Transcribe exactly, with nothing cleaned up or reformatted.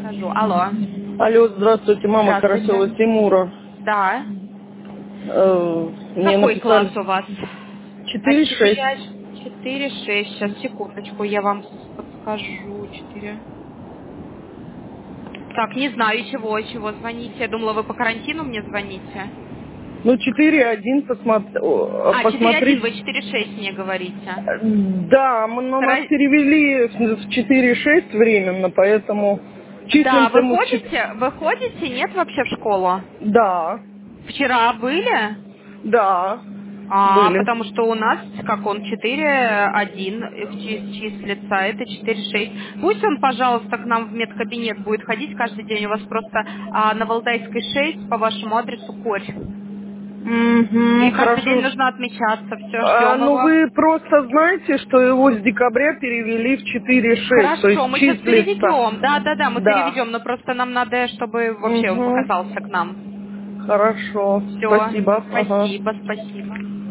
скажу. Алло. Алло, здравствуйте, мама Карасева Здравствуйте. Тимура. Да. Э, мне Какой класс написали у вас? четыре Опять шесть. четыре шесть. Сейчас, секундочку, я вам подскажу. четыре. Так, не знаю, чего, чего звоните. Я думала, вы по карантину мне звоните. Ну, четыре один посмотри. А, четыре один, посмотрите. вы четыре шесть мне говорите. Да, мы, но нас Ра- перевели в четыре шесть временно, поэтому Да, числимся вы мы в четыре. ходите? Вы ходите? Нет вообще в школу? Да, Вчера были? да, А, были. потому что у нас, как он, четыре один чи- числится, а это четыре шесть. Пусть он, пожалуйста, к нам в медкабинет будет ходить каждый день. У вас просто а, на Валдайской шесть по вашему адресу корь. И Угу, каждый день хорошо. нужно отмечаться. Все, А, ждем ну, его. вы просто знаете, что его с декабря перевели в четыре шесть, то Хорошо, есть мы сейчас числится. переведем. Да, да, да, мы Да. переведем, но просто нам надо, чтобы вообще он Угу. показался к нам. Хорошо. Все, Спасибо. Ага. спасибо, спасибо.